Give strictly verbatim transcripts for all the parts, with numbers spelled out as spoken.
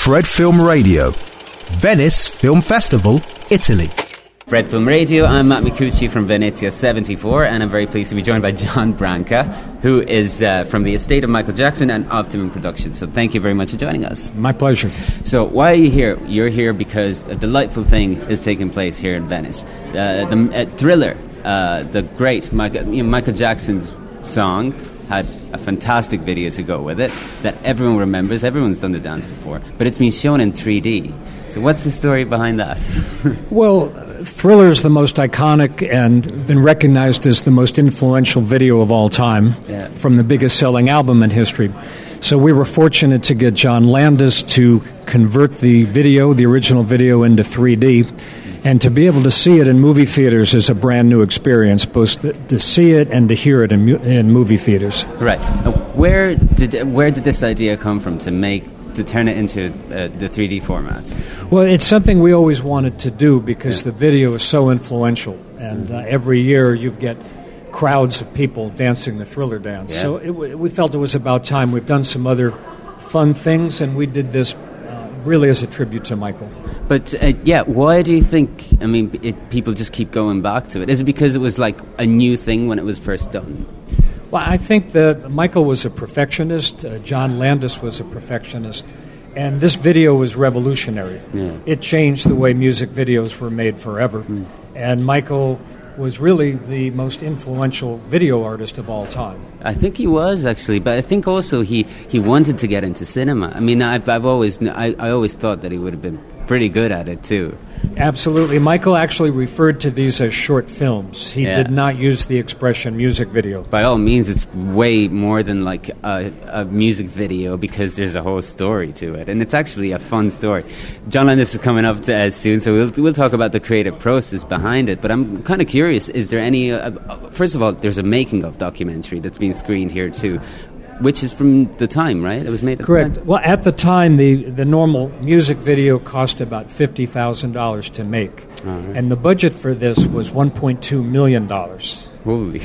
Fred Film Radio, Venice Film Festival, Italy. Fred Film Radio, I'm Matt Micucci from Venezia seventy-four, and I'm very pleased to be joined by John Branca, who is uh, from the estate of Michael Jackson and Optimum Productions. So thank you very much for joining us. My pleasure. So why are you here? You're here because a delightful thing is taking place here in Venice. Uh, the uh, Thriller, uh, the great Michael, you know, Michael Jackson's song, had a fantastic video to go with it that everyone remembers. Everyone's done the dance before, but it's been shown in three D. So what's the story behind that? Well, Thriller is the most iconic and been recognized as the most influential video of all time, yeah, from the biggest selling album in history. So we were fortunate to get John Landis to convert the video, the original video, into three D. And to be able to see it in movie theaters is a brand new experience, both to see it and to hear it in, mu- in movie theaters. Right. Uh, where did where did this idea come from to make to turn it into uh, the three D format? Well, it's something we always wanted to do because yeah. the video is so influential, and mm-hmm. uh, every year you get crowds of people dancing the Thriller dance. Yeah. So it, we felt it was about time. We've done some other fun things, and we did this uh, really as a tribute to Michael. But, uh, yeah, why do you think, I mean, it, people just keep going back to it? Is it because it was like a new thing when it was first done? Well, I think that Michael was a perfectionist, uh, John Landis was a perfectionist, and this video was revolutionary. Yeah. It changed the way music videos were made forever. Mm. And Michael was really the most influential video artist of all time. I think he was, actually, but I think also he, he wanted to get into cinema. I mean, I've, I've always I, I always thought that he would have been pretty good at it, too. Absolutely. Michael actually referred to these as short films. He yeah. did not use the expression music video. By all means, it's way more than like a, a music video because there's a whole story to it. And it's actually a fun story. John Landis is coming up to, uh, soon, so we'll, we'll talk about the creative process behind it. But I'm kind of curious, is there any... Uh, first of all, there's a making-of documentary that's being screened here, too, which is from the time, right? It was made at Correct. the time? Well, at the time, the, the normal music video cost about fifty thousand dollars to make. Oh, right. And the budget for this was one point two million dollars. Holy.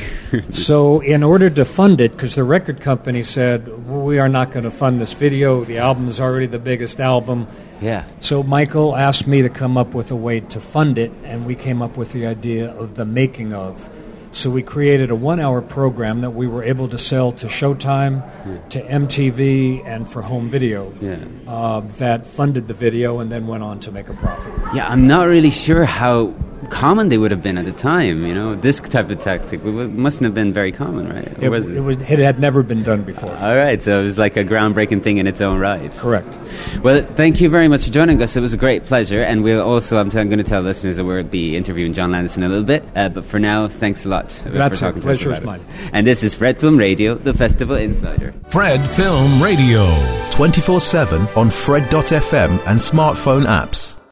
So in order to fund it, because the record company said, we are not going to fund this video, the album is already the biggest album. Yeah. So Michael asked me to come up with a way to fund it, and we came up with the idea of the making of. So we created a one-hour program that we were able to sell to Showtime, yeah. to M T V, and for home video yeah. uh, that funded the video and then went on to make a profit. Yeah, I'm not really sure how common they would have been at the time, you know. This type of tactic it mustn't have been very common, right? It, was it? It, was, it had never been done before. All right, so it was like a groundbreaking thing in its own right. Correct. Well, thank you very much for joining us. It was a great pleasure, and we'll also, I'm, t- I'm going to tell listeners that we'll be interviewing John Landis in a little bit, uh, but for now, thanks a lot That's for talking to us about is mine. it. And this is Fred Film Radio, the Festival Insider. Fred Film Radio, twenty-four seven on Fred dot f m and smartphone apps.